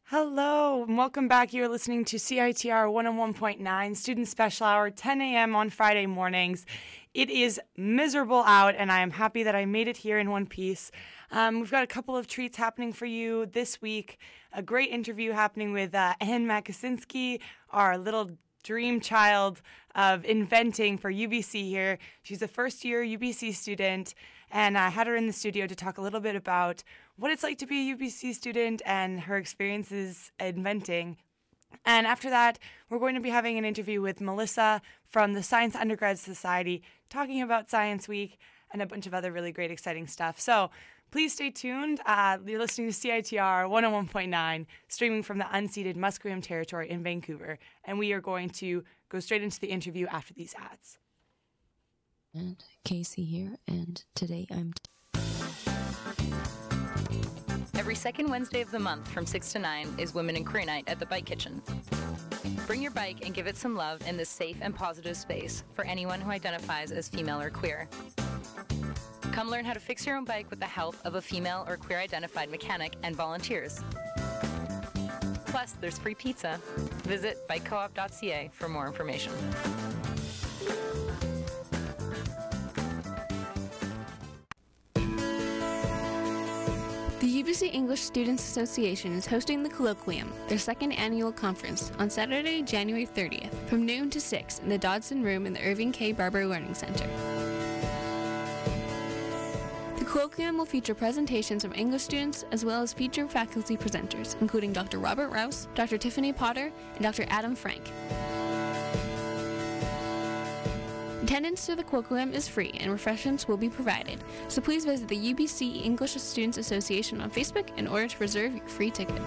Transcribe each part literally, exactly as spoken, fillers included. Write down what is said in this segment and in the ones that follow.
Hello, and welcome back. You're listening to C I T R one oh one point nine, Student Special Hour, ten a.m. on Friday mornings. It is miserable out, and I am happy that I made it here in one piece. Um, we've got a couple of treats happening for you this week. A great interview happening with uh, Ann Makasinski, our little dream child of inventing for U B C here. She's a first-year U B C student, and I had her in the studio to talk a little bit about what it's like to be a U B C student and her experiences inventing. And after that, we're going to be having an interview with Melissa from the Science Undergrad Society talking about Science Week and a bunch of other really great, exciting stuff. So please stay tuned. Uh, you're listening to C I T R one oh one point nine, streaming from the unceded Musqueam territory in Vancouver. And we are going to go straight into the interview after these ads. And Casey here, and today I'm... T- Every second Wednesday of the month from six to nine is Women in Queer Night at the Bike Kitchen. Bring your bike and give it some love in this safe and positive space for anyone who identifies as female or queer. Come learn how to fix your own bike with the help of a female or queer-identified mechanic and volunteers. Plus, there's free pizza. Visit bike co op dot c a for more information. The U B C English Students Association is hosting the Colloquium, their second annual conference, on Saturday, January thirtieth, from noon to six in the Dodson Room in the Irving K. Barber Learning Center. The Colloquium will feature presentations from English students as well as featured faculty presenters, including Doctor Robert Rouse, Doctor Tiffany Potter, and Doctor Adam Frank. Attendance to the Colloquium is free and refreshments will be provided, so please visit the U B C English Students Association on Facebook in order to reserve your free ticket.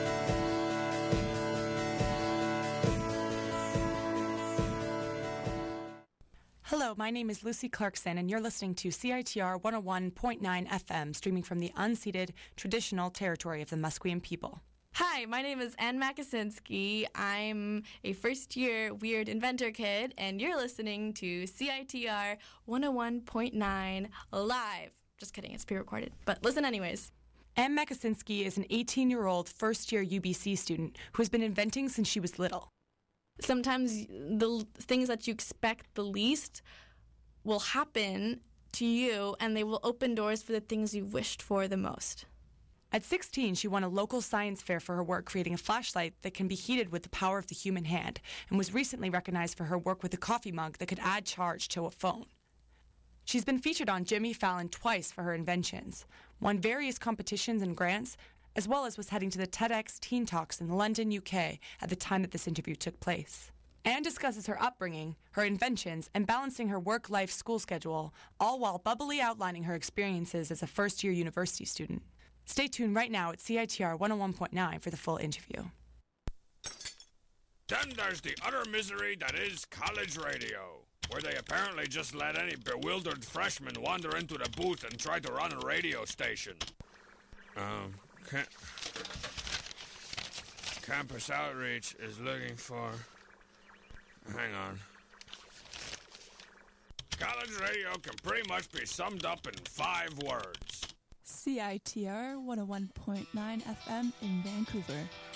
Hello, my name is Lucy Clarkson, and you're listening to C I T R one oh one point nine F M, streaming from the unceded traditional territory of the Musqueam people. Hi, my name is Ann Makasinski. I'm a first-year Weird Inventor Kid, and you're listening to C I T R one oh one point nine live. Just kidding, it's pre-recorded, but listen anyways. Ann Makasinski is an eighteen-year-old first-year U B C student who has been inventing since she was little. Sometimes the things that you expect the least will happen to you, and they will open doors for the things you wished for the most. At sixteen, she won a local science fair for her work creating a flashlight that can be heated with the power of the human hand, and was recently recognized for her work with a coffee mug that could add charge to a phone. She's been featured on Jimmy Fallon twice for her inventions, won various competitions and grants, as well as was heading to the TEDx Teen Talks in London, U K at the time that this interview took place. Anne discusses her upbringing, her inventions, and balancing her work-life school schedule, all while bubbly outlining her experiences as a first-year university student. Stay tuned right now at C I T R one oh one point nine for the full interview. Then there's the utter misery that is college radio, where they apparently just let any bewildered freshman wander into the booth and try to run a radio station. Um, ca- Campus Outreach is looking for... Hang on. College radio can pretty much be summed up in five words. C I T R one oh one point nine F M in Vancouver.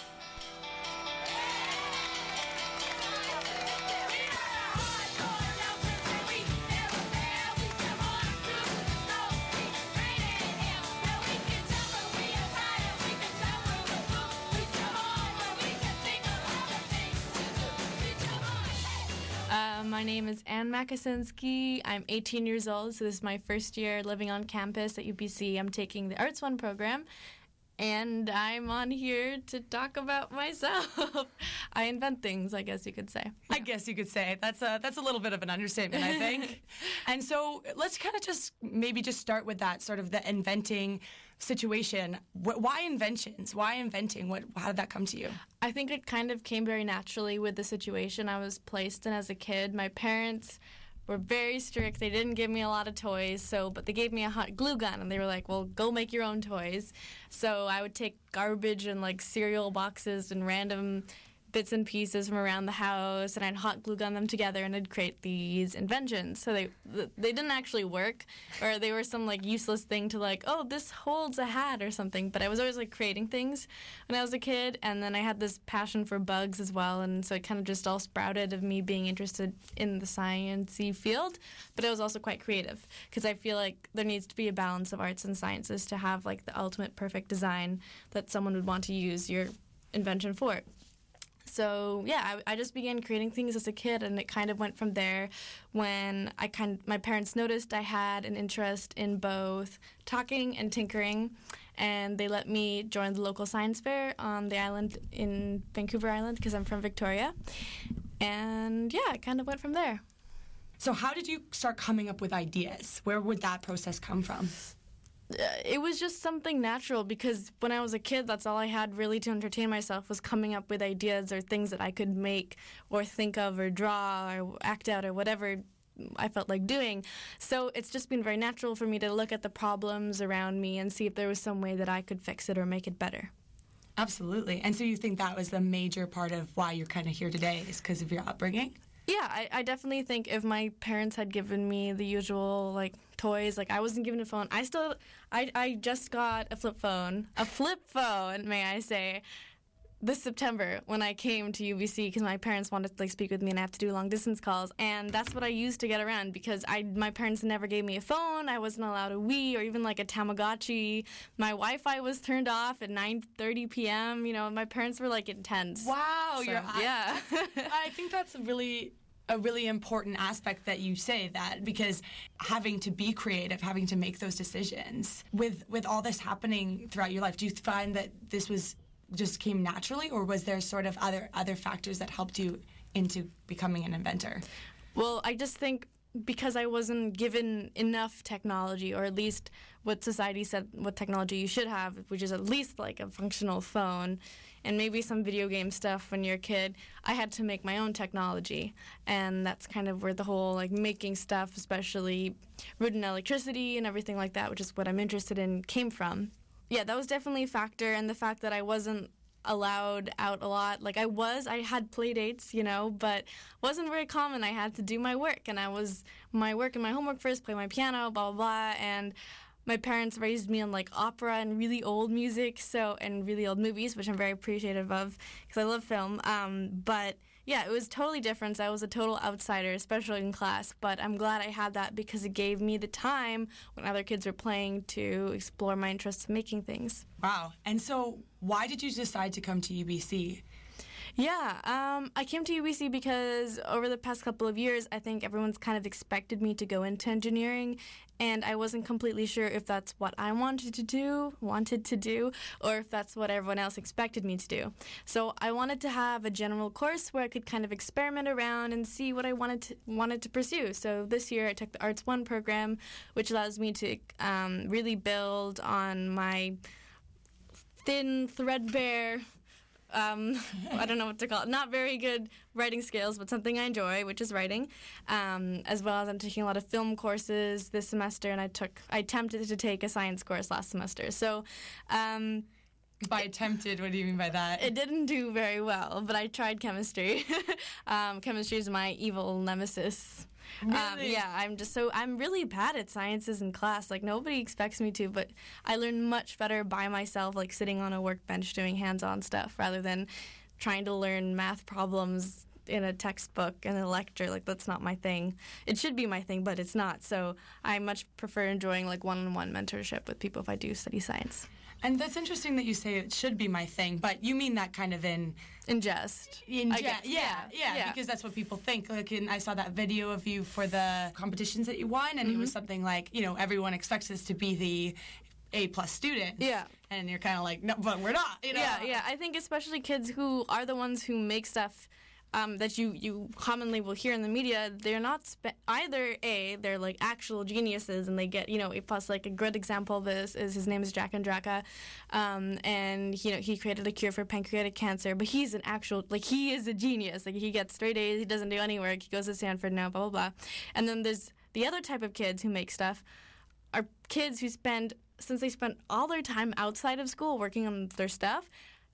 Uh, my name is Ann Makasinski. I'm eighteen years old, so this is my first year living on campus at U B C. I'm taking the Arts One program, and I'm on here to talk about myself. I invent things, I guess you could say. I guess you could say. That's a, that's a little bit of an understatement, I think. And so let's kind of just maybe just start with that, sort of the inventing situation. Wh- Why inventions? Why inventing? What? How did that come to you? I think it kind of came very naturally with the situation I was placed in as a kid. My parents were very strict. They didn't give me a lot of toys, so but they gave me a hot glue gun, and they were like, well, go make your own toys. So I would take garbage and like cereal boxes and random bits and pieces from around the house, and I'd hot glue gun them together, and I'd create these inventions. So they they didn't actually work, or they were some like useless thing to like, oh, this holds a hat or something. But I was always like creating things when I was a kid, and then I had this passion for bugs as well, and so it kind of just all sprouted of me being interested in the sciencey field. But I was also quite creative because I feel like there needs to be a balance of arts and sciences to have like the ultimate perfect design that someone would want to use your invention for. So yeah, I, I just began creating things as a kid, and it kind of went from there when I kind of, my parents noticed I had an interest in both talking and tinkering, and they let me join the local science fair on the island in Vancouver Island because I'm from Victoria. And yeah, it kind of went from there. So how did you start coming up with ideas? Where would that process come from? It was just something natural because when I was a kid, that's all I had really to entertain myself was coming up with ideas or things that I could make or think of or draw or act out or whatever I felt like doing. So it's just been very natural for me to look at the problems around me and see if there was some way that I could fix it or make it better. Absolutely. And so you think that was the major part of why you're kind of here today is because of your upbringing? Yeah, I, I definitely think if my parents had given me the usual, like, toys, like, I wasn't given a phone. I still, I, I just got a flip phone, a flip phone, may I say, this September when I came to U B C because my parents wanted to, like, speak with me and I have to do long-distance calls. And that's what I used to get around because I my parents never gave me a phone. I wasn't allowed a Wii or even, like, a Tamagotchi. My Wi-Fi was turned off at nine thirty p.m. You know, my parents were, like, intense. Wow. So, you're, yeah. I, I think that's a really... a really important aspect that you say that because having to be creative, having to make those decisions with with all this happening throughout your life, do you find that this was just came naturally or was there sort of other other factors that helped you into becoming an inventor? Well, I just think because I wasn't given enough technology, or at least what society said what technology you should have, which is at least like a functional phone and maybe some video game stuff when you're a kid, I had to make my own technology. And that's kind of where the whole like making stuff, especially rooted in electricity and everything like that, which is what I'm interested in, came from. Yeah, that was definitely a factor, and the fact that I wasn't allowed out a lot. Like I was, I had play dates, you know, but wasn't very common. I had to do my work, and I was my work and my homework first, play my piano, blah, blah, blah, and my parents raised me on like opera and really old music, so and really old movies, which I'm very appreciative of because I love film. Um, but yeah, it was totally different. I was a total outsider, especially in class. But I'm glad I had that because it gave me the time when other kids were playing to explore my interest in making things. Wow. And so why did you decide to come to U B C? Yeah, um, I came to U B C because over the past couple of years, I think everyone's kind of expected me to go into engineering, and I wasn't completely sure if that's what I wanted to do, wanted to do, or if that's what everyone else expected me to do. So I wanted to have a general course where I could kind of experiment around and see what I wanted to, wanted to pursue. So this year I took the Arts one program, which allows me to um, really build on my thin, threadbare, Um, I don't know what to call it. Not very good writing skills, but something I enjoy, which is writing. Um, as well as I'm taking a lot of film courses this semester, and I took I attempted to take a science course last semester. So, um, by attempted, what do you mean by that? It didn't do very well, but I tried chemistry. um, chemistry is my evil nemesis. Really? Um, yeah, I'm just so I'm really bad at sciences in class. Like nobody expects me to, but I learn much better by myself, like sitting on a workbench doing hands-on stuff, rather than trying to learn math problems in a textbook and a lecture. Like that's not my thing. It should be my thing, but it's not. So I much prefer enjoying like one-on-one mentorship with people if I do study science. And that's interesting that you say it should be my thing, but you mean that kind of in... In jest. In I jest, guess. yeah, yeah, yeah, because that's what people think. Like, in, I saw that video of you for the competitions that you won, and mm-hmm. it was something like, you know, everyone expects us to be the A-plus student. Yeah. And you're kind of like, no, but we're not, you know? Yeah, yeah. I think especially kids who are the ones who make stuff Um, that you, you commonly will hear in the media, they're not spe- either A, they're like actual geniuses and they get, you know, A plus. Like a good example of this is his name is Jack Andraka, um, and you know he created a cure for pancreatic cancer, but he's an actual, like he is a genius. Like he gets straight A's, he doesn't do any work, he goes to Stanford now, blah, blah, blah. And then there's the other type of kids who make stuff are kids who spend, since they spent all their time outside of school working on their stuff,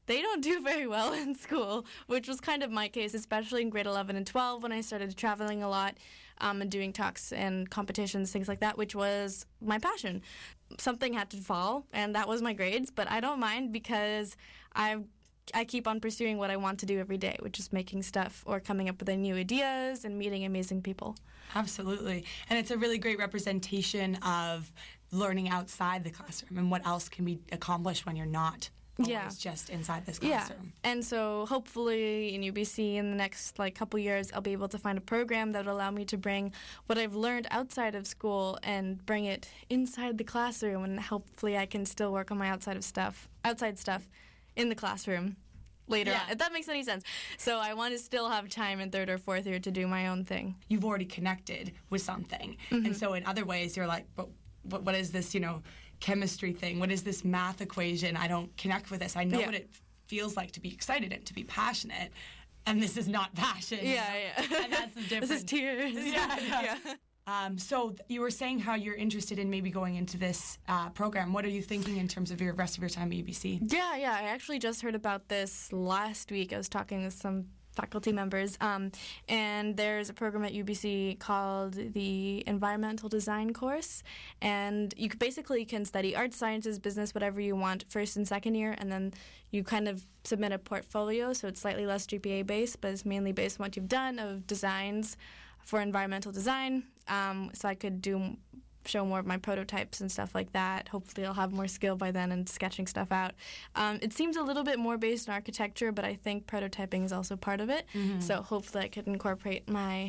they don't do very well in school, which was kind of my case, especially in grade eleven and twelve when I started traveling a lot um, and doing talks and competitions, things like that, which was my passion. Something had to fall, and that was my grades, but I don't mind because I I keep on pursuing what I want to do every day, which is making stuff or coming up with new ideas and meeting amazing people. Absolutely. And it's a really great representation of learning outside the classroom and what else can be accomplished when you're not always Yeah. just inside this classroom. Yeah, and so hopefully in U B C in the next like couple years, I'll be able to find a program that will allow me to bring what I've learned outside of school and bring it inside the classroom, and hopefully I can still work on my outside of stuff, outside stuff, in the classroom later Yeah. on, if that makes any sense. So I want to still have time in third or fourth year to do my own thing. You've already connected with something, and so in other ways you're like, but what, what is this, you know, chemistry thing? What is this math equation? I don't connect with this. I know Yeah. what it feels like to be excited and to be passionate, and this is not passion. Yeah, yeah. And that's the difference. This is tears. Yeah, yeah. yeah. Um, so th- you were saying how you're interested in maybe going into this uh, program. What are you thinking in terms of your rest of your time at U B C? Yeah, yeah. I actually just heard about this last week. I was talking with some faculty members, um, and there's a program at U B C called the Environmental Design course, and you could basically can study arts, sciences, business, whatever you want, first and second year, and then you kind of submit a portfolio, so it's slightly less G P A based, but it's mainly based on what you've done of designs for environmental design. Um, so I could do show more of my prototypes and stuff like that. Hopefully I'll have more skill by then in sketching stuff out. Um, it seems a little bit more based on architecture, but I think prototyping is also part of it. Mm-hmm. So hopefully I could incorporate my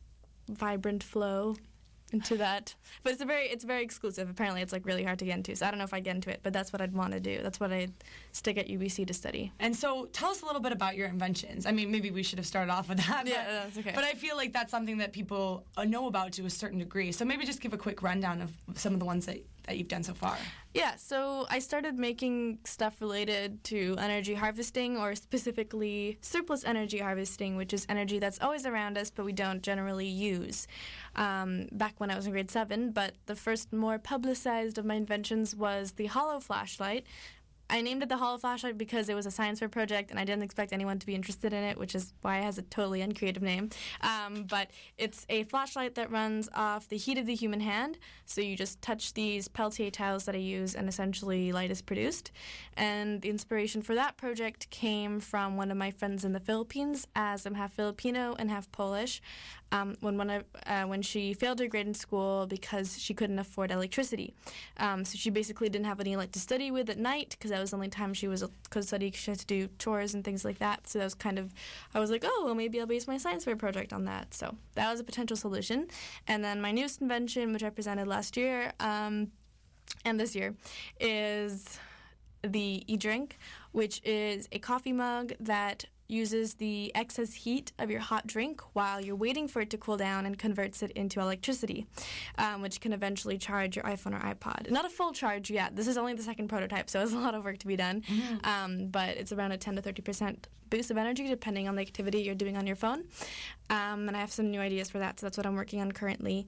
vibrant flow into that. But it's a very it's very exclusive. Apparently it's like really hard to get into. So I don't know if I'd get into it, but that's what I'd want to do. That's what I'd stick at U B C to study. And so tell us a little bit about your inventions. I mean, maybe we should have started off with that. Yeah, but, that's okay. But I feel like that's something that people uh, know about to a certain degree. So maybe just give a quick rundown of some of the ones that, that you've done so far. Yeah, so I started making stuff related to energy harvesting, or specifically surplus energy harvesting, which is energy that's always around us but we don't generally use. Um, back when I was in grade seven, but the first more publicized of my inventions was the hollow flashlight. I named it the hollow flashlight because it was a science fair project and I didn't expect anyone to be interested in it, which is why it has a totally uncreative name. Um, but it's a flashlight that runs off the heat of the human hand. So you just touch these Peltier tiles that I use and essentially light is produced. And the inspiration for that project came from one of my friends in the Philippines, as I'm half Filipino and half Polish. Um, when when, I, uh, when she failed her grade in school because she couldn't afford electricity. Um, so she basically didn't have any light to study with at night, because that was the only time she was could study, because she had to do chores and things like that. So that was kind of, I was like, oh, well, maybe I'll base my science fair project on that. So that was a potential solution. And then my newest invention, which I presented last year um, and this year, is the e-drink, which is a coffee mug that uses the excess heat of your hot drink while you're waiting for it to cool down and converts it into electricity, um, which can eventually charge your iPhone or iPod. Not a full charge yet. This is only the second prototype, so there's a lot of work to be done. Mm-hmm. Um, but it's around a ten to thirty percent boost of energy depending on the activity you're doing on your phone. Um, and I have some new ideas for that, so that's what I'm working on currently.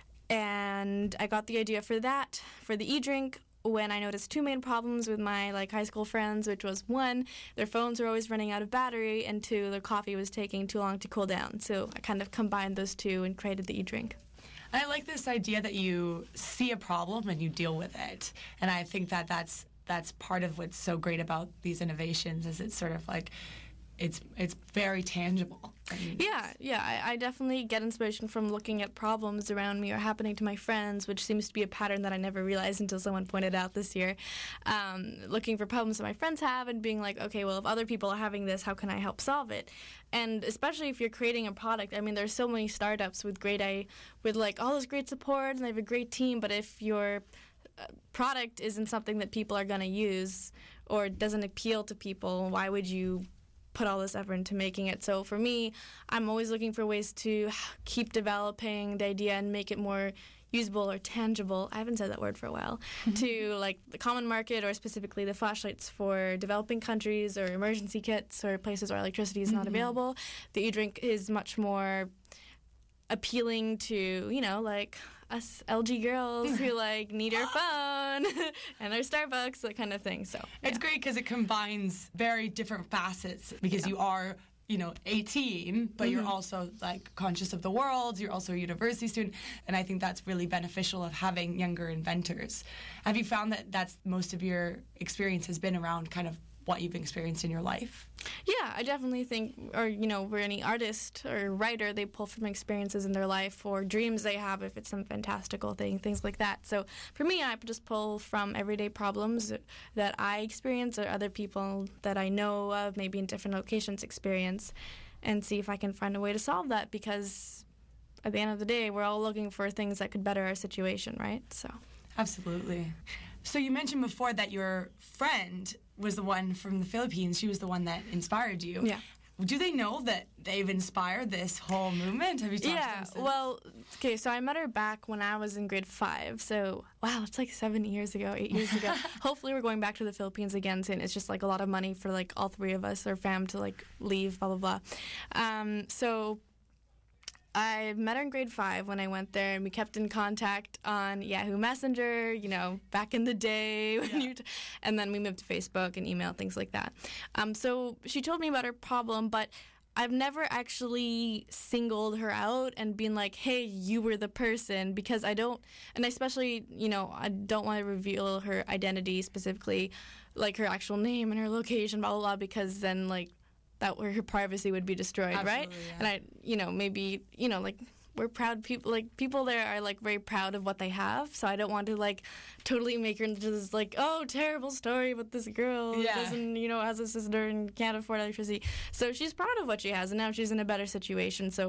And I got the idea for that, for the e-drink, when I noticed two main problems with my like high school friends, which was one, their phones were always running out of battery, and two, their coffee was taking too long to cool down. So I kind of combined those two and created the e-drink. And I like this idea that you see a problem and you deal with it. And I think that that's that's part of what's so great about these innovations, is it's sort of like it's it's very tangible. Yeah, yeah. I, I definitely get inspiration from looking at problems around me or happening to my friends, which seems to be a pattern that I never realized until someone pointed out this year. Um, looking for problems that my friends have and being like, okay, well, if other people are having this, how can I help solve it? And especially if you're creating a product, I mean, there's so many startups with great, I with like all this great support and they have a great team, but if your product isn't something that people are going to use or doesn't appeal to people, why would you put all this effort into making it? So for me, I'm always looking for ways to keep developing the idea and make it more usable or tangible. I haven't said that word for a while. To like the common market, or specifically the flashlights for developing countries or emergency kits or places where electricity is mm-hmm. not available. The e-drink is much more appealing to, you know, like us L G girls who like need our phone and our Starbucks, that kind of thing. So yeah. It's great because it combines very different facets because yeah. you are, you know, eighteen, but mm-hmm. you're also like conscious of the world. You're also a university student, and I think that's really beneficial of having younger inventors. Have you found that that's most of your experience has been around kind of what you've experienced in your life? Yeah, I definitely think, or, you know, for any artist or writer, they pull from experiences in their life or dreams they have if it's some fantastical thing, things like that. So for me, I just pull from everyday problems that I experience or other people that I know of, maybe in different locations experience, and see if I can find a way to solve that, because at the end of the day, we're all looking for things that could better our situation, right? So absolutely. So you mentioned before that your friend was the one from the Philippines. She was the one that inspired you. Yeah. Do they know that they've inspired this whole movement? Have you talked yeah, to them since? Well, okay, so I met her back when I was in grade five. So, wow, it's like seven years ago, eight years ago. Hopefully we're going back to the Philippines again soon. It's just like a lot of money for like all three of us, our fam, to like leave, blah, blah, blah. Um, so I met her in grade five when I went there, and we kept in contact on Yahoo Messenger, you know, back in the day. When yeah. you t- and then we moved to Facebook and email, things like that. Um, so she told me about her problem, but I've never actually singled her out and been like, hey, you were the person, because I don't, and especially, you know, I don't want to reveal her identity specifically, like her actual name and her location, blah, blah, blah, because then, like, that where her privacy would be destroyed, Absolutely, right? Yeah. And I, you know, maybe, you know, like, we're proud people, like, people there are, like, very proud of what they have, so I don't want to, like, totally make her into this, like, oh, terrible story about this girl yeah. who doesn't, you know, has a sister and can't afford electricity. So she's proud of what she has, and now she's in a better situation, so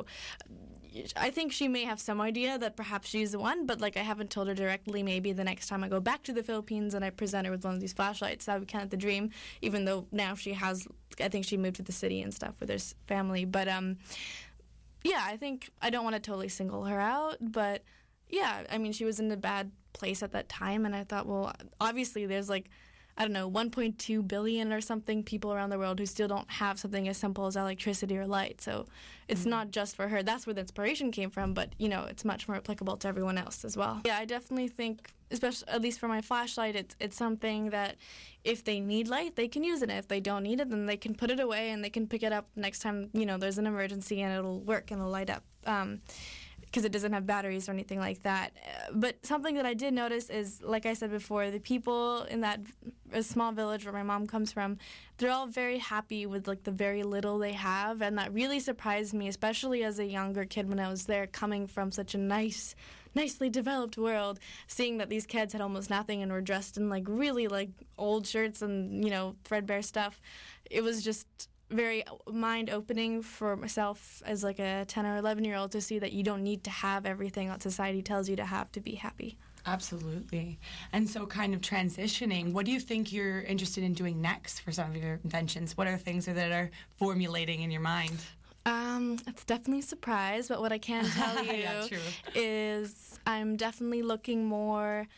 I think she may have some idea that perhaps she's the one, but, like, I haven't told her directly. Maybe the next time I go back to the Philippines and I present her with one of these flashlights, that would count the dream, even though now she has, I think she moved to the city and stuff with her family. But, um, yeah, I think I don't want to totally single her out, but, yeah, I mean, she was in a bad place at that time, and I thought, well, obviously there's, like, I don't know, one point two billion or something people around the world who still don't have something as simple as electricity or light. So it's mm-hmm. not just for her. That's where the inspiration came from, but, you know, it's much more applicable to everyone else as well. Yeah, I definitely think, especially at least for my flashlight, it's it's something that if they need light, they can use it. If they don't need it, then they can put it away and they can pick it up next time, you know, there's an emergency, and it'll work and it'll light up. Um, because it doesn't have batteries or anything like that. But something that I did notice is, like I said before, the people in that a small village where my mom comes from, they're all very happy with, like, the very little they have, and that really surprised me, especially as a younger kid when I was there, coming from such a nice, nicely developed world, seeing that these kids had almost nothing and were dressed in, like, really, like, old shirts and, you know, threadbare stuff. It was just very mind-opening for myself as, like, a ten or eleven-year-old to see that you don't need to have everything that society tells you to have to be happy. Absolutely. And so kind of transitioning, what do you think you're interested in doing next for some of your inventions? What are things that are formulating in your mind? Um, it's definitely a surprise, but what I can tell you yeah, true. is I'm definitely looking more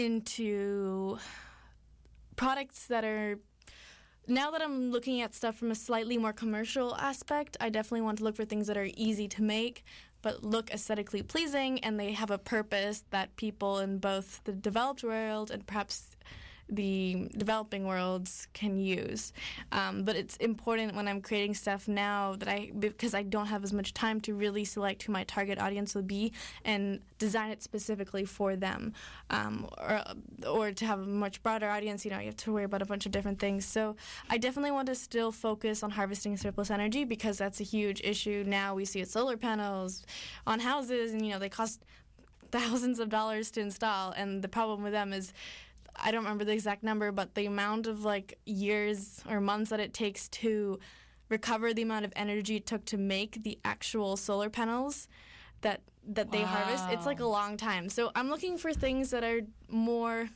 into products that are, now that I'm looking at stuff from a slightly more commercial aspect, I definitely want to look for things that are easy to make, but look aesthetically pleasing, and they have a purpose that people in both the developed world and perhaps the developing worlds can use. Um, but it's important when I'm creating stuff now that I, because I don't have as much time to really select who my target audience will be and design it specifically for them. Um, or, or to have a much broader audience, you know, you have to worry about a bunch of different things. So I definitely want to still focus on harvesting surplus energy, because that's a huge issue now. We see it solar panels on houses, and, you know, they cost thousands of dollars to install, and the problem with them is, I don't remember the exact number, but the amount of, like, years or months that it takes to recover the amount of energy it took to make the actual solar panels that that they wow. harvest, it's, like, a long time. So I'm looking for things that are more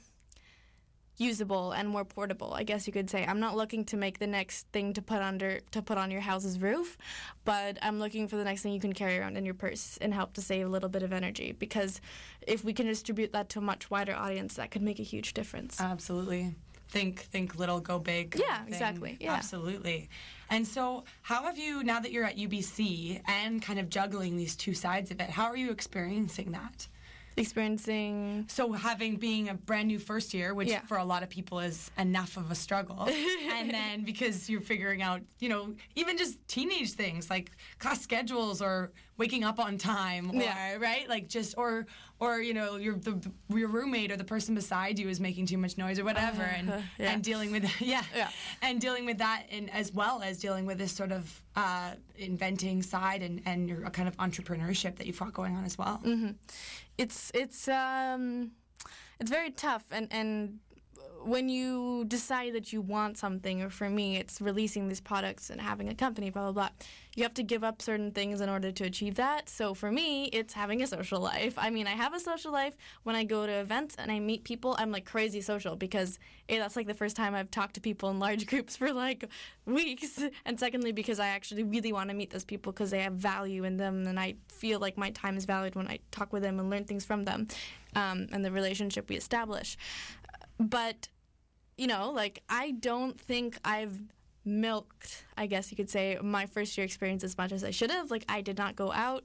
usable and more portable, I guess you could say. I'm not looking to make the next thing to put under to put on your house's roof, but I'm looking for the next thing you can carry around in your purse and help to save a little bit of energy, because if we can distribute that to a much wider audience, that could make a huge difference. Absolutely. Think think little, go big. Yeah, exactly. Yeah. Absolutely. And so how have you, now that you're at U B C and kind of juggling these two sides of it, how are you experiencing that? Experiencing... So having being a brand new first year, which Yeah. for a lot of people is enough of a struggle, and then because you're figuring out, you know, even just teenage things like class schedules or waking up on time, or Yeah. right, like just or or you know your the, your roommate or the person beside you is making too much noise or whatever, and Uh, yeah. and dealing with yeah, Yeah. and dealing with that, and as well as dealing with this sort of uh, inventing side and and your kind of entrepreneurship that you've got going on as well. Mm-hmm. It's it's um it's very tough, and and when you decide that you want something, or for me it's releasing these products and having a company, blah blah blah, you have to give up certain things in order to achieve that. So for me, it's having a social life. I mean, I have a social life. When I go to events and I meet people, I'm like crazy social, because A, that's like the first time I've talked to people in large groups for like weeks, and secondly because I actually really want to meet those people because they have value in them, and I feel like my time is valued when I talk with them and learn things from them, um, and the relationship we establish. But, you know, like, I don't think I've milked, I guess you could say, my first year experience as much as I should have. Like, I did not go out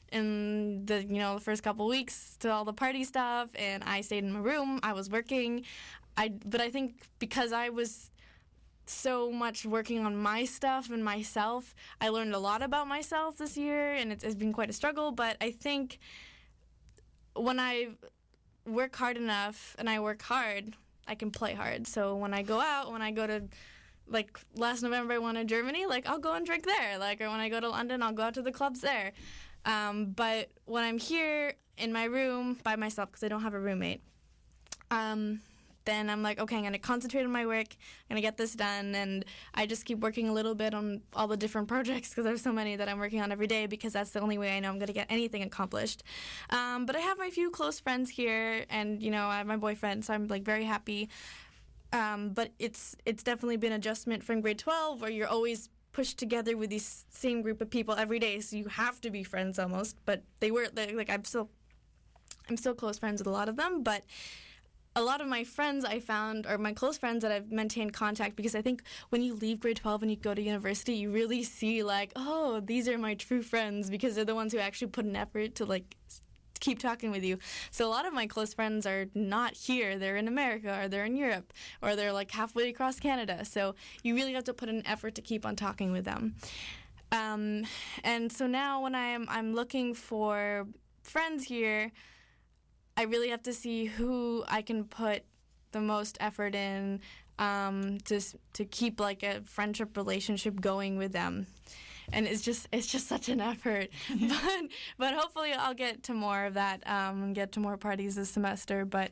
in the, you know, the first couple weeks to all the party stuff, and I stayed in my room. I was working. I, but I think because I was so much working on my stuff and myself, I learned a lot about myself this year, and it's, it's been quite a struggle. But I think when I work hard enough and I work hard, I can play hard. So when I go out, when I go to, like, last November I went to Germany, like, I'll go and drink there. Like, or when I go to London, I'll go out to the clubs there. Um, but when I'm here in my room by myself, because I don't have a roommate, um, then I'm like, okay, I'm going to concentrate on my work, I'm going to get this done, and I just keep working a little bit on all the different projects, because there's so many that I'm working on every day, because that's the only way I know I'm going to get anything accomplished. Um, but I have my few close friends here, and, you know, I have my boyfriend, so I'm, like, very happy. Um, but it's it's definitely been adjustment from grade twelve, where you're always pushed together with these same group of people every day, so you have to be friends almost. But they were, like, I'm still, I'm still close friends with a lot of them, but a lot of my friends I found, or my close friends that I've maintained contact, because I think when you leave grade twelve and you go to university, you really see, like, oh, these are my true friends, because they're the ones who actually put an effort to, like, keep talking with you. So a lot of my close friends are not here. They're in America, or they're in Europe, or they're, like, halfway across Canada. So you really have to put an effort to keep on talking with them. Um, and so now when I'm, I'm looking for friends here, I really have to see who I can put the most effort in, um, to to keep, like, a friendship relationship going with them. And it's just it's just such an effort. but but hopefully I'll get to more of that, um, and get to more parties this semester. But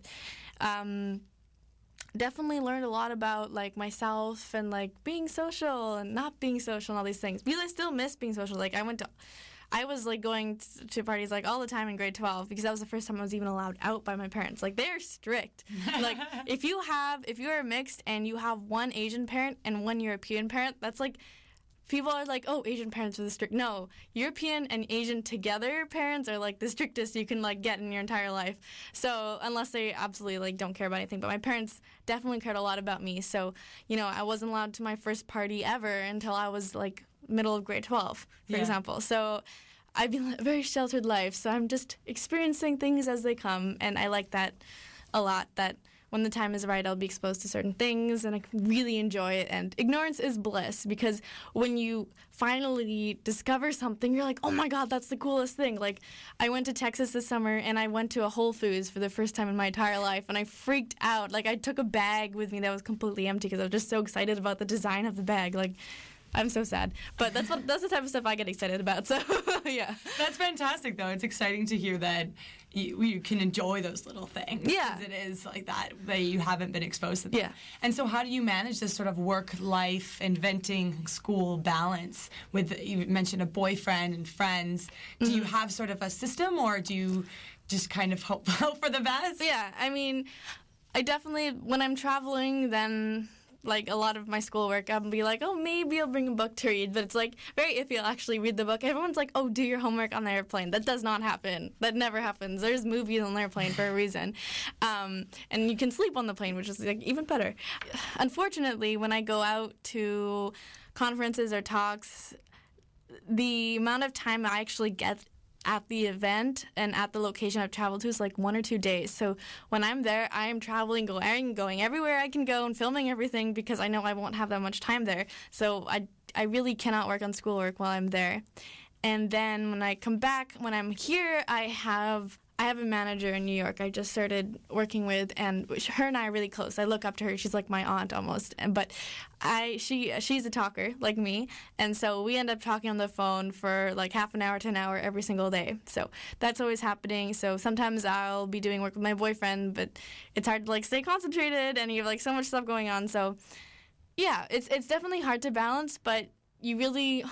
um, definitely learned a lot about, like, myself and, like, being social and not being social and all these things. Because I still miss being social. Like, I went to... I was, like, going to parties, like, all the time in grade twelve, because that was the first time I was even allowed out by my parents. Like, they're strict. Like, if you have, if you are mixed and you have one Asian parent and one European parent, that's, like, people are like, oh, Asian parents are the strict. No, European and Asian together parents are, like, the strictest you can, like, get in your entire life. So, unless they absolutely, like, don't care about anything. But my parents definitely cared a lot about me. So, you know, I wasn't allowed to my first party ever until I was, like, middle of grade twelve, for Yeah. example. So I've been a very sheltered life, so I'm just experiencing things as they come, and I like that a lot, that when the time is right, I'll be exposed to certain things, and I can really enjoy it, and ignorance is bliss, because when you finally discover something, you're like, oh my god, that's the coolest thing. Like, I went to Texas this summer, and I went to a Whole Foods for the first time in my entire life, and I freaked out. Like, I took a bag with me that was completely empty, because I was just so excited about the design of the bag. Like, I'm so sad. But that's what that's the type of stuff I get excited about. So, yeah. That's fantastic, though. It's exciting to hear that you, you can enjoy those little things. Yeah. 'Cause it is like that, that you haven't been exposed to them. Yeah. And so how do you manage this sort of work-life, inventing school balance with, you mentioned a boyfriend and friends. Do Mm-hmm. you have sort of a system, or do you just kind of hope, hope for the best? Yeah, I mean, I definitely, when I'm traveling, then, like, a lot of my schoolwork, I'll be like, oh, maybe I'll bring a book to read, but it's, like, very iffy. I'll actually read the book. Everyone's like, oh, do your homework on the airplane. That does not happen. That never happens. There's movies on the airplane for a reason. Um, and you can sleep on the plane, which is, like, even better. Unfortunately, when I go out to conferences or talks, the amount of time I actually get at the event and at the location I've traveled to is like one or two days. So when I'm there, I am traveling, going, going everywhere I can go and filming everything because I know I won't have that much time there. So I, I really cannot work on schoolwork while I'm there. And then when I come back, when I'm here, I have I have a manager in New York I just started working with, and her and I are really close. I look up to her. She's like my aunt almost. And But I she she's a talker like me, and so we end up talking on the phone for like half an hour to an hour every single day. So that's always happening. So sometimes I'll be doing work with my boyfriend, but it's hard to like stay concentrated, and you have like so much stuff going on. So yeah, it's it's definitely hard to balance, but you really...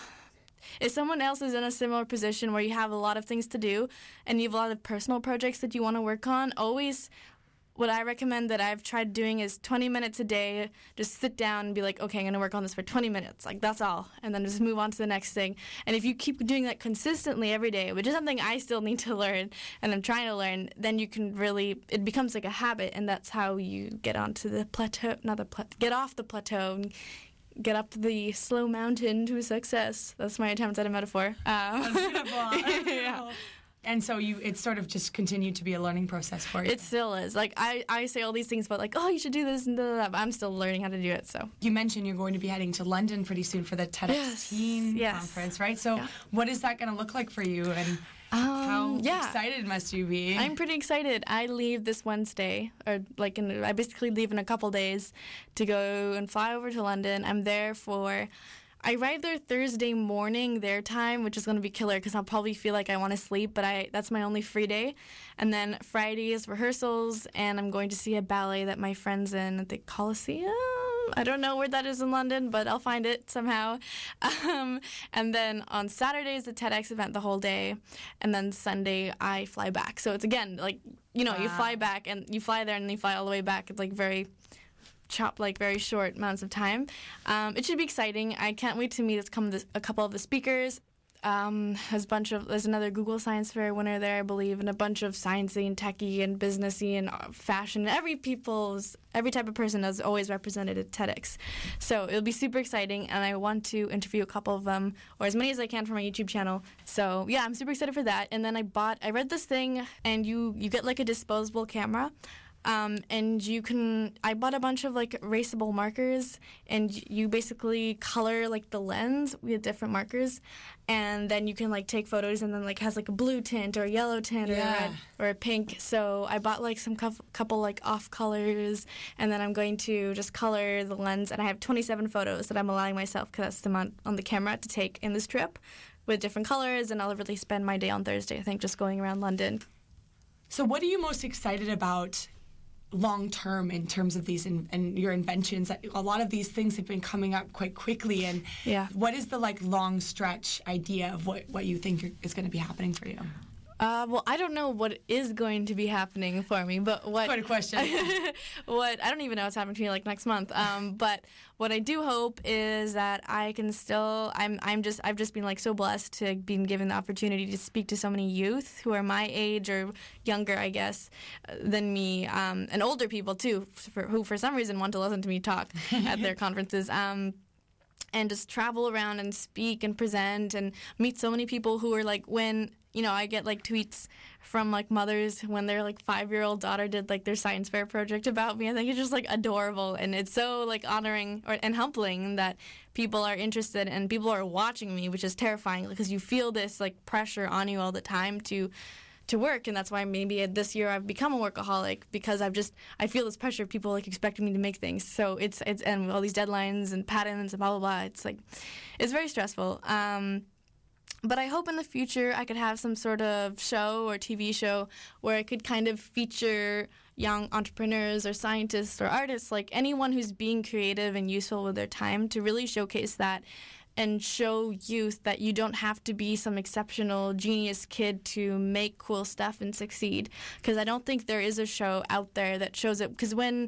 If someone else is in a similar position where you have a lot of things to do and you have a lot of personal projects that you want to work on, always what I recommend that I've tried doing is twenty minutes a day, just sit down and be like, okay, I'm going to work on this for twenty minutes. Like, that's all. And then just move on to the next thing. And if you keep doing that consistently every day, which is something I still need to learn and I'm trying to learn, then you can really, it becomes like a habit, and that's how you get onto the plateau, not the plateau, get off the plateau and get up the slow mountain to success. That's my attempt at a metaphor. Um, That's beautiful. That's beautiful. Yeah. And so you, it's sort of just continued to be a learning process for you. It still is. Like, I, I say all these things about, like, oh, you should do this and that, but I'm still learning how to do it, so. You mentioned you're going to be heading to London pretty soon for the TEDx Yes. Teen Yes. Conference, right? So Yeah. what is that going to look like for you, and Um, how yeah. excited must you be? I'm pretty excited. I leave this Wednesday, or like in, I basically leave in a couple days to go and fly over to London. I'm there for, I arrive there Thursday morning their time, which is going to be killer because I'll probably feel like I want to sleep, but I that's my only free day. And then Friday is rehearsals, and I'm going to see a ballet that my friend's in at the Coliseum. I don't know where that is in London, but I'll find it somehow. Um, and then on Saturday is the TEDx event the whole day. And then Sunday I fly back. So it's, again, like, you know, wow. you fly back and you fly there and then you fly all the way back. It's like very chop, like very short amounts of time. Um, it should be exciting. I can't wait to meet a couple of the speakers. Um, there's a bunch of there's another Google Science Fair winner there, I believe, and a bunch of sciencey and techie and businessy and fashion. Every people's every type of person is always represented at TEDx. So it'll be super exciting, and I want to interview a couple of them, or as many as I can for my YouTube channel. So yeah, I'm super excited for that. And then I bought I read this thing, and you you get like a disposable camera. Um, and you can, I bought a bunch of like erasable markers, and you basically color like the lens with different markers, and then you can like take photos, and then like has like a blue tint or a yellow tint yeah. or a red or a pink. So I bought like some couple, couple like off colors, and then I'm going to just color the lens, and I have twenty-seven photos that I'm allowing myself, because that's the amount on the camera to take in this trip with different colors, and I'll really spend my day on Thursday, I think, just going around London. So what are you most excited about long term in terms of these in, and your inventions? A lot of these things have been coming up quite quickly, and yeah. what is the like long stretch idea of what, what you think is going to be happening for you? Uh, well, I don't know what is going to be happening for me, but what... Quite a question. what I don't even know what's happening to me like next month. Um, but what I do hope is that I can still... I'm I'm just I've just been like so blessed to be given the opportunity to speak to so many youth who are my age or younger, I guess, than me, um, and older people too, for, who for some reason want to listen to me talk at their conferences. Um, and just travel around and speak and present and meet so many people who are like, when... You know, I get, like, tweets from, like, mothers when their, like, five-year-old daughter did, like, their science fair project about me. I think it's just, like, adorable. And it's so, like, honoring or, and humbling that people are interested and people are watching me, which is terrifying because you feel this, like, pressure on you all the time to to work. And that's why maybe this year I've become a workaholic, because I've just, I feel this pressure of people, like, expecting me to make things. So it's, it's and all these deadlines and patents and blah, blah, blah. It's, like, it's very stressful. Um But I hope in the future I could have some sort of show or T V show where I could kind of feature young entrepreneurs or scientists or artists, like anyone who's being creative and useful with their time, to really showcase that and show youth that you don't have to be some exceptional genius kid to make cool stuff and succeed. Because I don't think there is a show out there that shows it. Because when,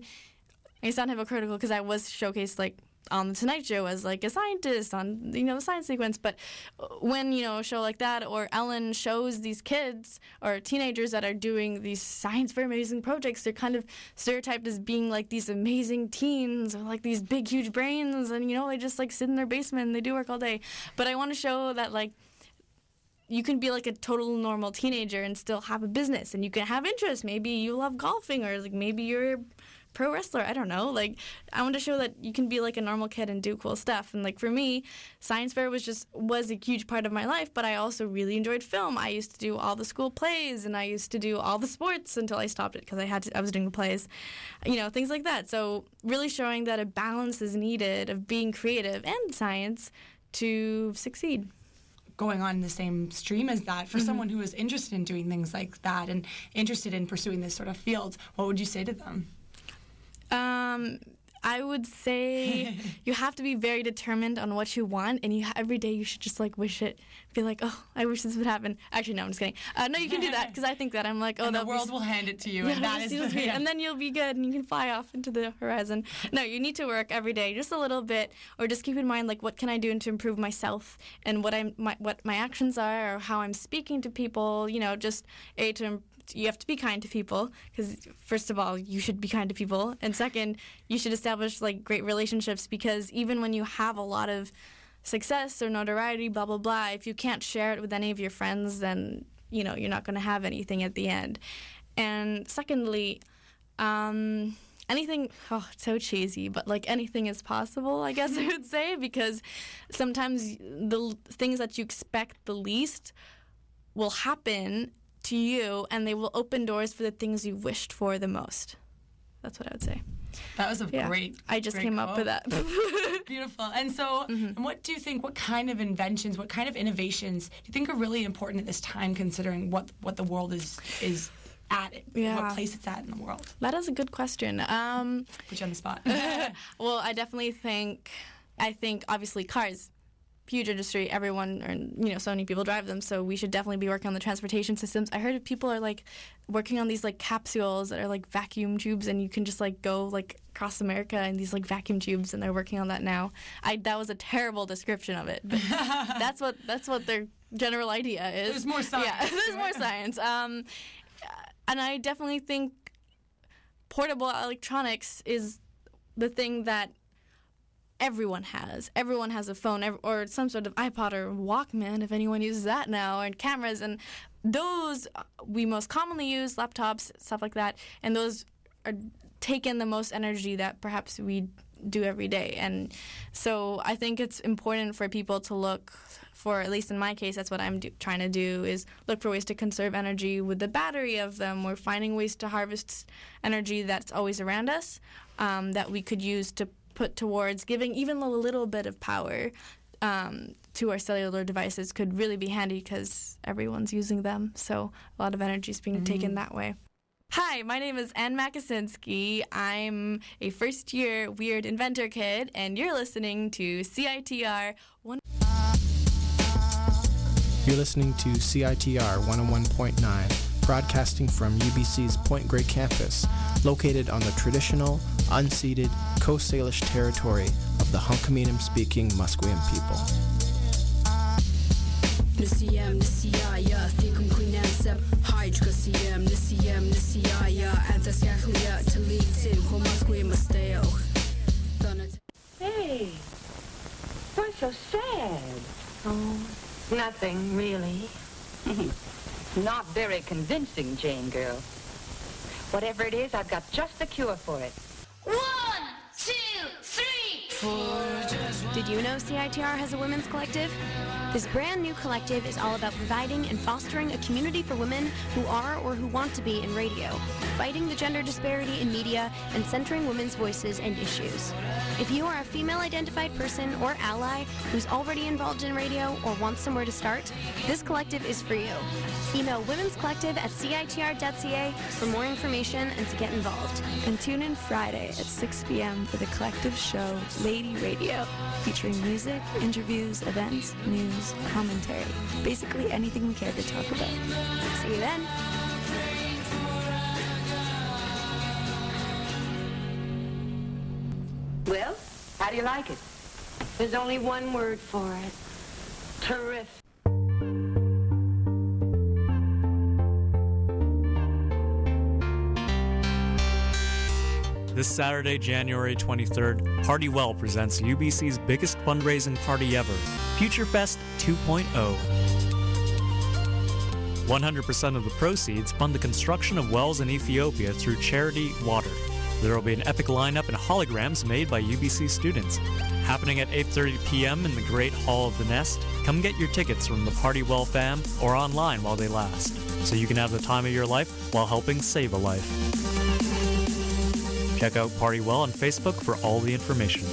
I sound hypocritical because I was showcased like on the Tonight Show as like a scientist on, you know, the science sequence, but when, you know, a show like that or Ellen shows these kids or teenagers that are doing these science fair amazing projects, they're kind of stereotyped as being like these amazing teens or like these big huge brains, and, you know, they just like sit in their basement and they do work all day. But I want to show that, like, you can be like a total normal teenager and still have a business, and you can have interests. Maybe you love golfing, or like maybe you're a pro wrestler. I don't know. Like, I want to show that you can be like a normal kid and do cool stuff. And like for me, science fair was just was a huge part of my life, but I also really enjoyed film. I used to do all the school plays, and I used to do all the sports until I stopped it because I had to, I was doing the plays, you know, things like that. So really showing that a balance is needed of being creative and science to succeed. Going on the same stream as that, for mm-hmm. someone who is interested in doing things like that and interested in pursuing this sort of field, what would you say to them? Um, I would say you have to be very determined on what you want, and you every day you should just like wish it. Be like, oh, I wish this would happen. Actually, no, I'm just kidding. Uh, no, you can do that because I think that I'm like, oh, and the world will hand it to you, yeah, and that is the, yeah. and then you'll be good, and you can fly off into the horizon. No, you need to work every day, just a little bit, or just keep in mind like what can I do to improve myself and what I'm my, what my actions are, or how I'm speaking to people. You know, just a to you have to be kind to people because first of all you should be kind to people, and second you should establish like great relationships, because even when you have a lot of success or notoriety, blah blah blah, if you can't share it with any of your friends, then you know you're not going to have anything at the end. And secondly, um anything, oh, it's so cheesy, but like anything is possible, I guess I would say, because sometimes the things that you expect the least will happen to you, and they will open doors for the things you wished for the most. That's what I would say. That was a yeah. great I just great came quote. up with that. Beautiful. And so mm-hmm. what do you think, what kind of inventions, what kind of innovations do you think are really important at this time, considering what, what the world is is at, yeah. what place it's at in the world? That is a good question. Um, Put you on the spot. Well, I definitely think, I think obviously cars, huge industry, everyone, or, you know, so many people drive them, so we should definitely be working on the transportation systems. I heard people are like working on these like capsules that are like vacuum tubes, and you can just like go like across America in these like vacuum tubes, and they're working on that now. I that was a terrible description of it, but that's what that's what their general idea is. There's more science. Yeah, there's more science. Um, and I definitely think portable electronics is the thing that everyone has. Everyone has a phone or some sort of iPod or Walkman, if anyone uses that now, and cameras. And those we most commonly use, laptops, stuff like that. And those are take in the most energy that perhaps we do every day. And so I think it's important for people to look for, at least in my case, that's what I'm do, trying to do, is look for ways to conserve energy with the battery of them. We're finding ways to harvest energy that's always around us um, that we could use to put towards giving even a little bit of power um, to our cellular devices could really be handy because everyone's using them. So a lot of energy is being mm. taken that way. Hi, my name is Ann Makasinski. I'm a first-year Weird Inventor Kid, and you're listening to C I T R one. You're listening to C I T R one oh one point nine, broadcasting from U B C's Point Grey campus, located on the traditional, unceded Coast Salish territory of the Hunkaminam-speaking Musqueam people. Nisiyam nisiyaya thikum queenansep hydra siyam nisiyam nisiyaya antasyaklia talitin homasque masteo. Hey, what's so sad? Oh, nothing really. Not very convincing, Jane girl. Whatever it is, I've got just the cure for it. One, two, three, four. Did you know C I T R has a women's collective? This brand new collective is all about providing and fostering a community for women who are or who want to be in radio, fighting the gender disparity in media, and centering women's voices and issues. If you are a female-identified person or ally who's already involved in radio or wants somewhere to start, this collective is for you. Email women's collective at C I T R dot C A for more information and to get involved. And tune in Friday at six p.m. for the collective show Lady Radio, featuring music, interviews, events, news, commentary, basically anything we care to talk about. See you then. Well, how do you like it? There's only one word for it. Terrific. This Saturday, January twenty-third, Party Well presents U B C's biggest fundraising party ever, Future Fest two point oh. one hundred percent of the proceeds fund the construction of wells in Ethiopia through Charity Water. There will be an epic lineup and holograms made by U B C students. Happening at eight thirty p.m. in the Great Hall of the Nest. Come get your tickets from the Party Well fam or online while they last, so you can have the time of your life while helping save a life. Check out Party Well on Facebook for all the information.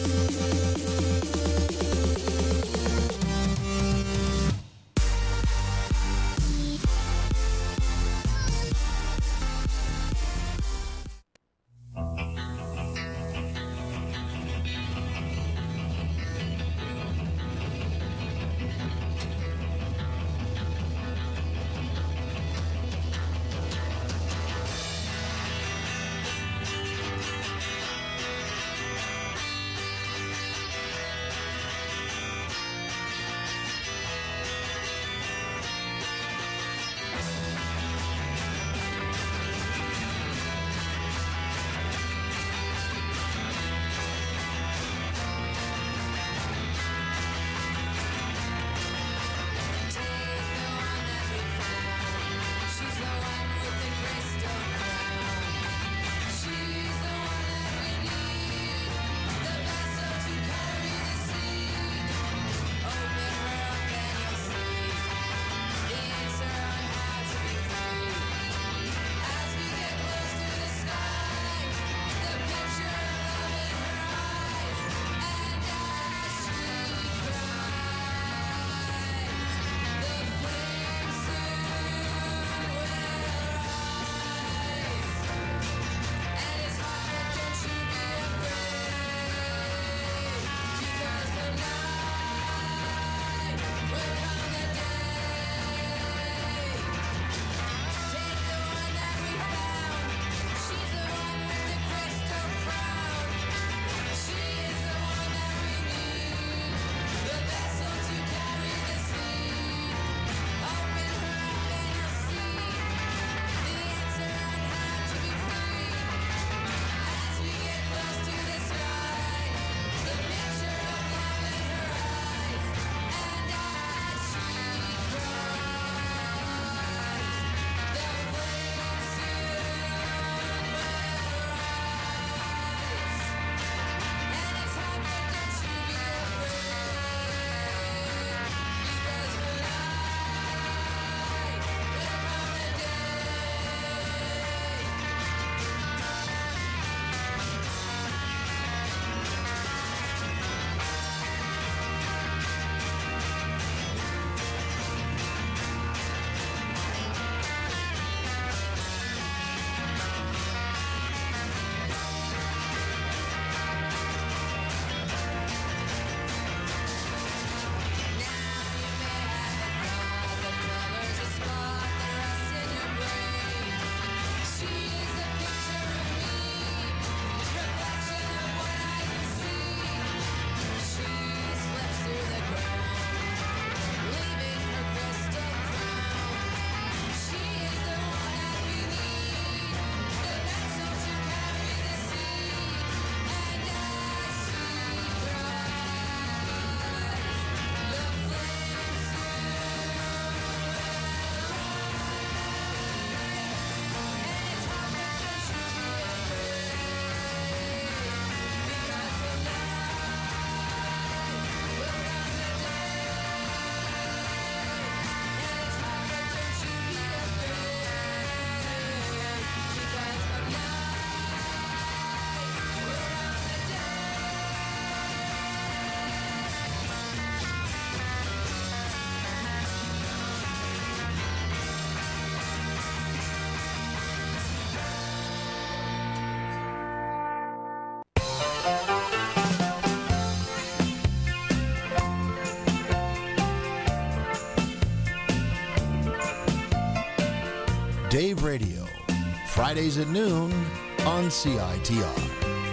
Dave Radio, Fridays at noon on C I T R.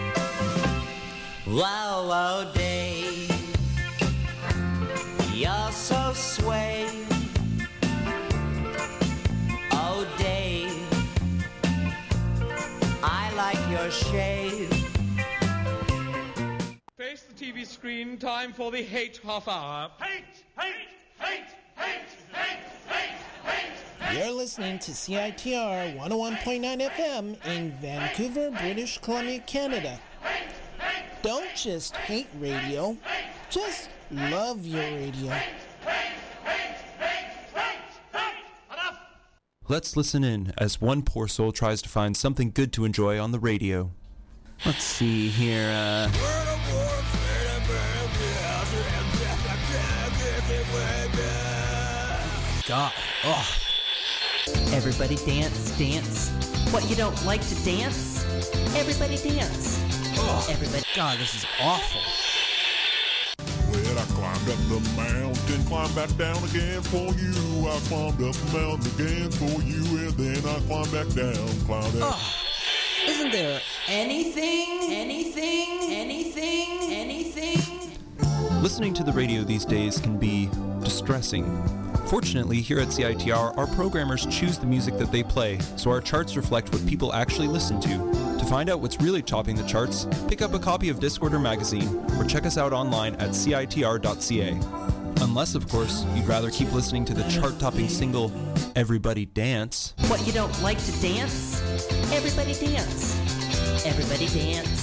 Wow, wow, Dave, you're so sway. Oh, Dave, I like your shave. Face the T V screen, time for the hate half hour. Hate, hate, hate, hate, hate, hate, hate, hate. You're listening to C I T R one oh one point nine F M in Vancouver, British Columbia, Canada. Don't just hate radio, just love your radio. Let's listen in as one poor soul tries to find something good to enjoy on the radio. Let's see here, uh... God. Oh. Everybody dance, dance. What, you don't like to dance? Everybody dance. Oh. Everybody. God, this is awful. Well, I climbed up the mountain, climbed back down again for you. I climbed up the mountain again for you, and then I climbed back down, climbed down. Oh. Isn't there anything, anything, anything, anything? Listening to the radio these days can be distressing. Fortunately, here at C I T R, our programmers choose the music that they play, so our charts reflect what people actually listen to. To find out what's really topping the charts, pick up a copy of Discorder magazine, or check us out online at C I T R dot C A. Unless, of course, you'd rather keep listening to the chart-topping single, Everybody Dance. What, you don't like to dance? Everybody dance. Everybody dance.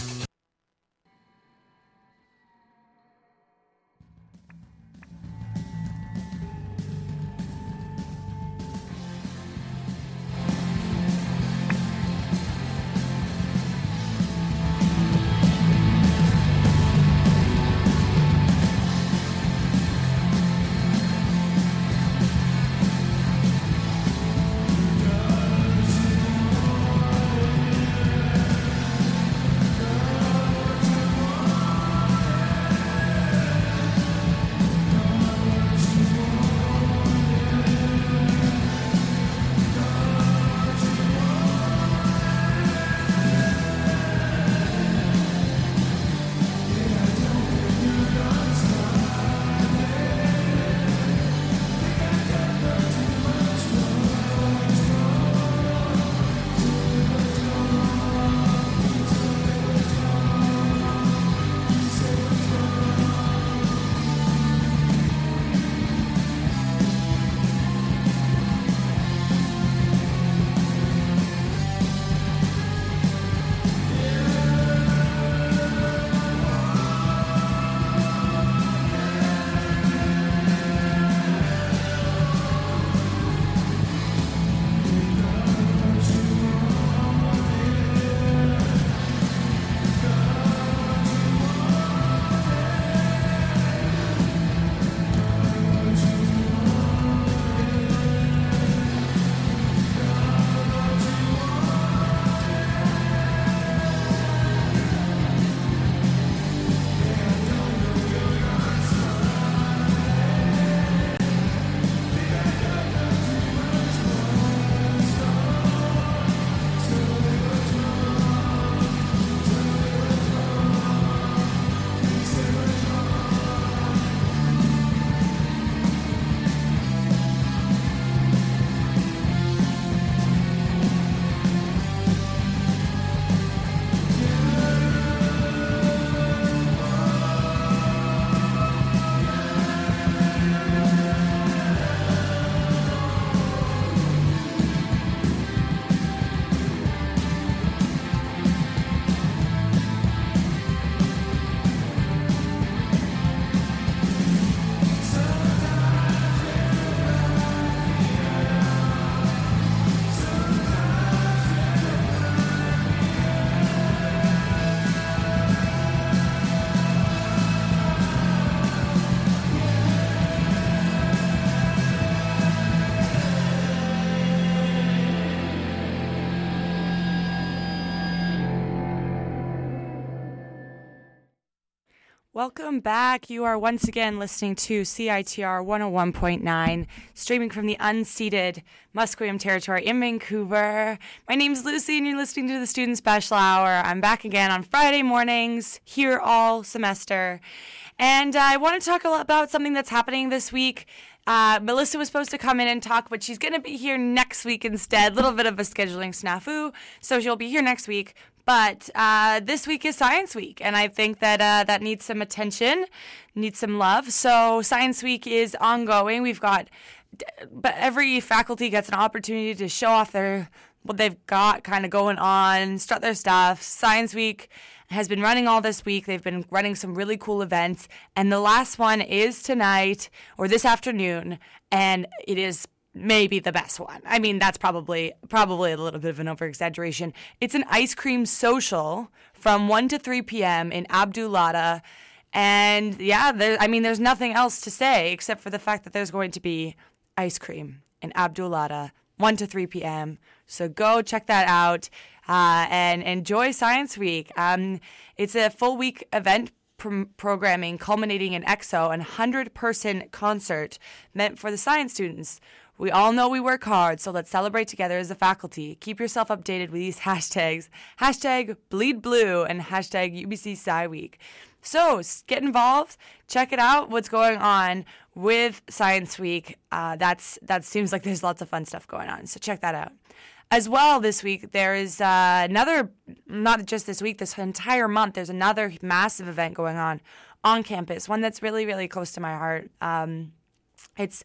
Welcome back. You are once again listening to C I T R one oh one point nine, streaming from the unceded Musqueam territory in Vancouver. My name's Lucy, and you're listening to the Student Special Hour. I'm back again on Friday mornings, here all semester. And uh, I want to talk a lot about something that's happening this week. Uh, Melissa was supposed to come in and talk, but she's going to be here next week instead. A little bit of a scheduling snafu, so she'll be here next week. But uh, this week is Science Week, and I think that uh, that needs some attention, needs some love. So Science Week is ongoing. We've got but every faculty gets an opportunity to show off their what they've got kind of going on, strut their stuff. Science Week has been running all this week. They've been running some really cool events, and the last one is tonight or this afternoon, and it is maybe the best one. I mean, that's probably probably a little bit of an over-exaggeration. It's an ice cream social from one to three p.m. in Abdulada. And yeah, there, I mean, there's nothing else to say except for the fact that there's going to be ice cream in Abdulada, one to three p.m. So go check that out uh, and enjoy Science Week. Um, it's a full week event pr- programming culminating in EXO and one hundred person concert meant for the science students. We all know we work hard, so let's celebrate together as a faculty. Keep yourself updated with these hashtags. Hashtag Bleed Blue and hashtag U B C Sci Week. So get involved. Check it out. What's going on with Science Week? Uh, that's that seems like there's lots of fun stuff going on. So check that out. As well, this week there is uh, another, not just this week, this entire month. There's another massive event going on on campus. One that's really, really close to my heart. Um, It's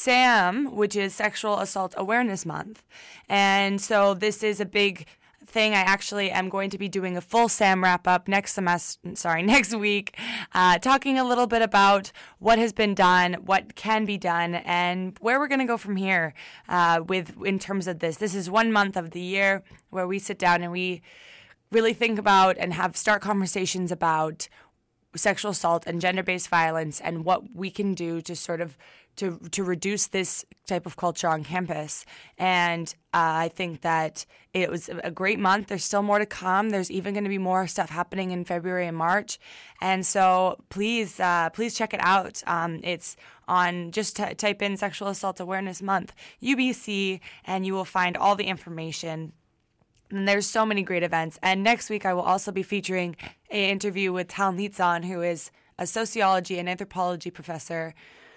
SAM, which is Sexual Assault Awareness Month. And so this is a big thing. I actually am going to be doing a full SAM wrap-up next semester, sorry, next week, uh, talking a little bit about what has been done, what can be done, and where we're going to go from here uh, with in terms of this. This is one month of the year where we sit down and we really think about and have start conversations about sexual assault and gender-based violence and what we can do to sort of to to reduce this type of culture on campus. And uh, I think that it was a great month. There's still more to come. There's even going to be more stuff happening in February and March. And so please, uh, please check it out. Um, it's on, just t- type in Sexual Assault Awareness Month, U B C, and you will find all the information. And there's so many great events. And next week I will also be featuring an interview with Tal Nitzan, who is a sociology and anthropology professor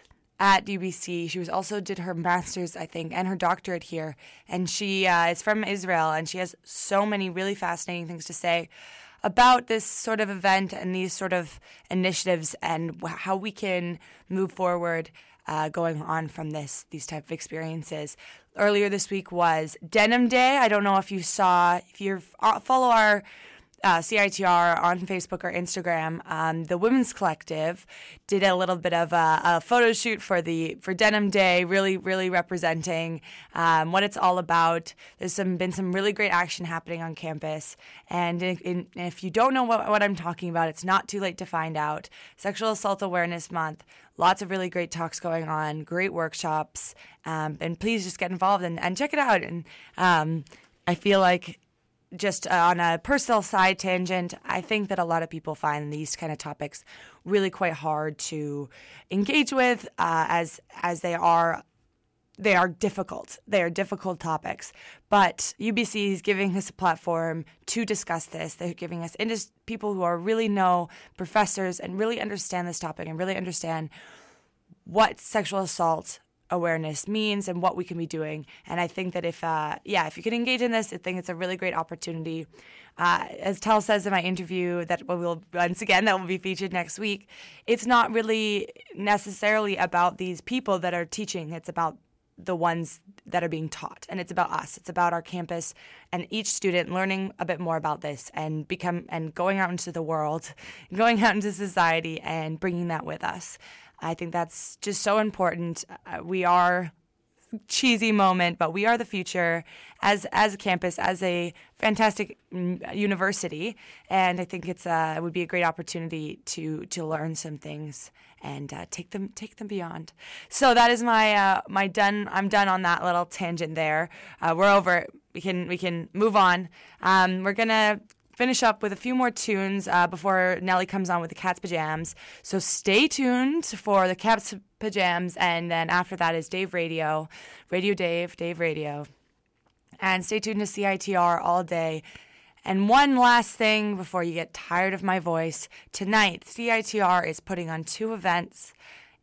at U B C. She was also did her master's, I think, and her doctorate here. And she uh, is from Israel, and she has so many really fascinating things to say about this sort of event and these sort of initiatives and how we can move forward uh, going on from this these type of experiences. Earlier this week was Denim Day. I don't know if you saw, if you follow our Uh, C I T R on Facebook or Instagram, um, the Women's Collective did a little bit of a, a photo shoot for the for Denim Day, really, really representing um, what it's all about. There's some been some really great action happening on campus, and in, in, if you don't know what, what I'm talking about, it's not too late to find out. Sexual Assault Awareness Month, lots of really great talks going on, great workshops, um, and please just get involved and, and check it out. And um, I feel like, just on a personal side tangent, I think that a lot of people find these kind of topics really quite hard to engage with, uh, as as they are they are difficult. They are difficult topics. But U B C is giving us a platform to discuss this. They're giving us indus- people who are really know professors and really understand this topic and really understand what sexual assault awareness means and what we can be doing. And I think that if, uh, yeah, if you can engage in this, I think it's a really great opportunity. Uh, as Tal says in my interview that will, once again, that will be featured next week, it's not really necessarily about these people that are teaching. It's about the ones that are being taught. And it's about us. It's about our campus and each student learning a bit more about this and become and going out into the world, going out into society and bringing that with us. I think that's just so important. Uh, we are cheesy moment, but we are the future as as a campus, as a fantastic university, and I think it's uh, it would be a great opportunity to to learn some things and uh, take them take them beyond. So that is my uh, my done. I'm done on that little tangent there. Uh, we're over it. We can we can move on. Um, we're gonna finish up with a few more tunes uh, before Nelly comes on with the Cat's Pajamas. So stay tuned for the Cat's Pajamas, and then after that is Dave Radio, Radio Dave, Dave Radio. And stay tuned to C I T R all day. And one last thing before you get tired of my voice. Tonight, C I T R is putting on two events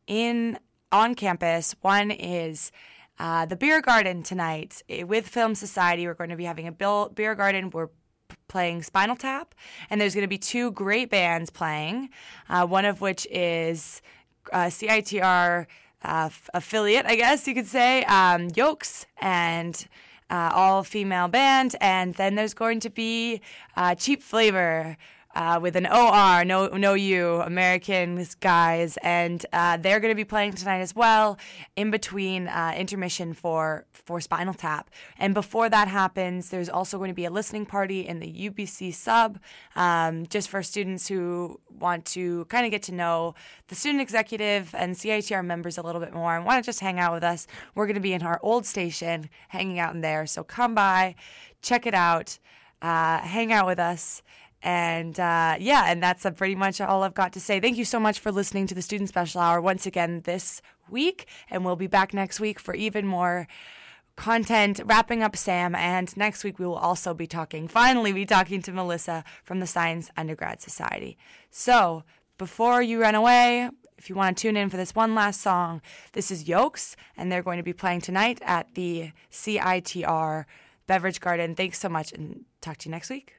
in on campus. One is uh, the Beer Garden tonight with Film Society. We're going to be having a bill, beer garden. We're playing Spinal Tap, and there's going to be two great bands playing, uh, one of which is uh, C I T R uh, f- affiliate, I guess you could say, um, Yolks, and uh, all-female band. And then there's going to be uh, Cheap Flavor, Uh, with an O R, no, no U, American guys, and uh, they're going to be playing tonight as well, in between uh, intermission for for Spinal Tap. And before that happens, there's also going to be a listening party in the U B C sub, um, just for students who want to kind of get to know the student executive and C I T R members a little bit more and want to just hang out with us. We're going to be in our old station, hanging out in there. So come by, check it out, uh, hang out with us. And uh, yeah, and that's uh, pretty much all I've got to say. Thank you so much for listening to the Student Special Hour once again this week. And we'll be back next week for even more content, wrapping up Sam. And next week we will also be talking, finally be talking to Melissa from the Science Undergrad Society. So before you run away, if you want to tune in for this one last song, this is Yolks, and they're going to be playing tonight at the C I T R Beverage Garden. Thanks so much, and talk to you next week.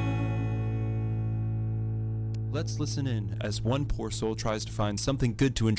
Let's listen in as one poor soul tries to find something good to enjoy.